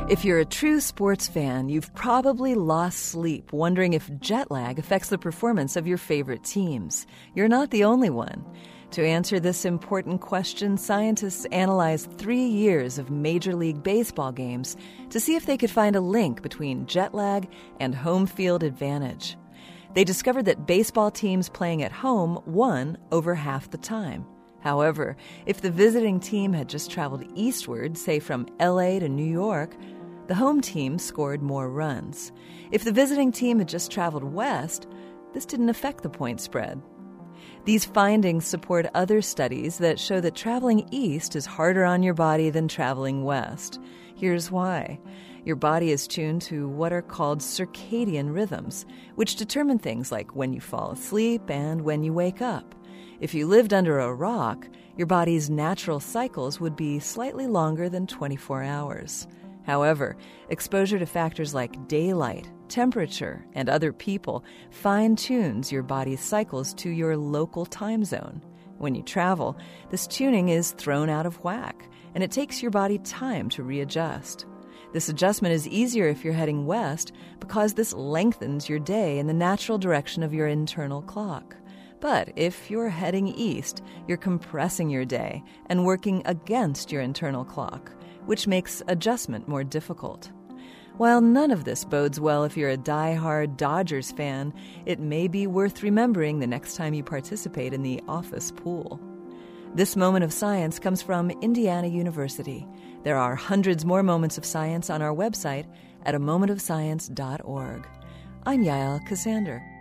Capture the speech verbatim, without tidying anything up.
If you're a true sports fan, you've probably lost sleep wondering if jet lag affects the performance of your favorite teams. You're not the only one. To answer this important question, scientists analyzed three years of Major League Baseball games to see if they could find a link between jet lag and home field advantage. They discovered that baseball teams playing at home won over half the time. However, if the visiting team had just traveled eastward, say from L A to New York, the home team scored more runs. If the visiting team had just traveled west, this didn't affect the point spread. These findings support other studies that show that traveling east is harder on your body than traveling west. Here's why. Your body is tuned to what are called circadian rhythms, which determine things like when you fall asleep and when you wake up. If you lived under a rock, your body's natural cycles would be slightly longer than twenty-four hours. However, exposure to factors like daylight, temperature, and other people fine-tunes your body's cycles to your local time zone. When you travel, this tuning is thrown out of whack, and it takes your body time to readjust. This adjustment is easier if you're heading west because this lengthens your day in the natural direction of your internal clock. But if you're heading east, you're compressing your day and working against your internal clock, which makes adjustment more difficult. While none of this bodes well if you're a die-hard Dodgers fan, it may be worth remembering the next time you participate in the office pool. This moment of science comes from Indiana University. There are hundreds more moments of science on our website at a moment of science dot org. I'm Yael Ksander.